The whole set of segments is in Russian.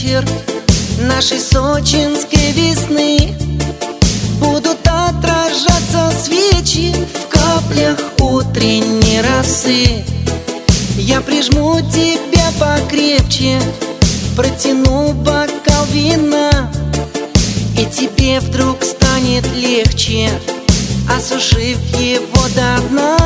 вечер нашей сочинской весны. Будут отражаться свечи в каплях утренней росы. Я прижму тебя покрепче, протяну бокал вина, и тебе вдруг станет легче, осушив его до дна.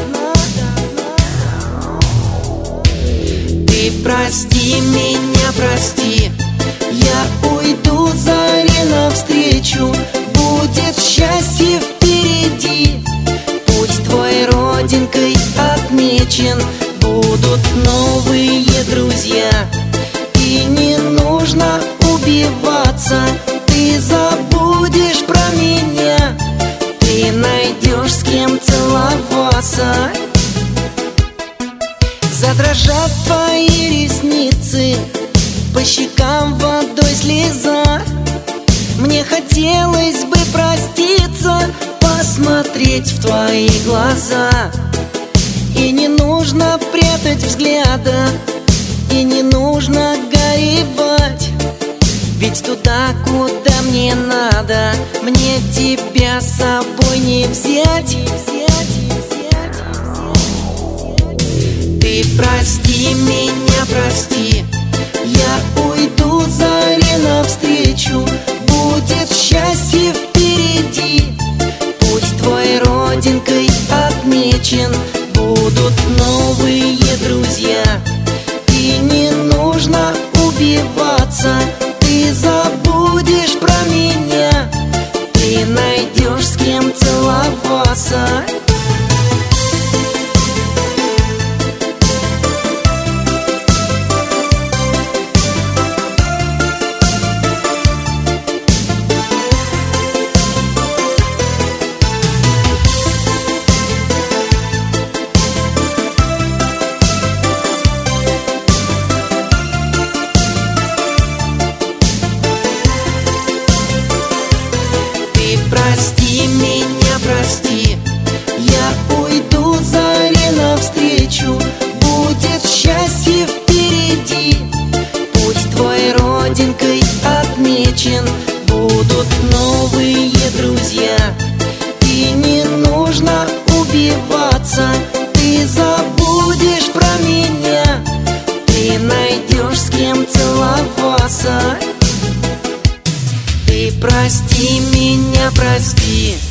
Ты прости меня, прости, я уйду заре навстречу. Будет счастье впереди, путь твой родинкой отмечен. Будут новые друзья, и не нужно убиваться. Ты забудешь про меня, ты найдешь с кем целоваться. Задрожат твои ресницы, по щекам водой слеза. Мне хотелось бы проститься, посмотреть в твои глаза. И не нужно прятать взгляда, и не нужно горевать, ведь туда, куда мне надо, мне тебя с собой не взять. Ты прости меня, прости, я уйду заре навстречу. Будет счастье впереди, путь твой родинкой отмечен. Будут новые друзья, и не нужно убиваться. Ты забудешь про меня, ты найдешь с кем целоваться. Прости меня, прости, я уйду заре навстречу. Будет счастье впереди, путь твой родинкой отмечен. Будут новые друзья, и не нужно убиваться. Ты забудешь про меня, ты найдешь с кем целоваться. Ты прости меня, прости.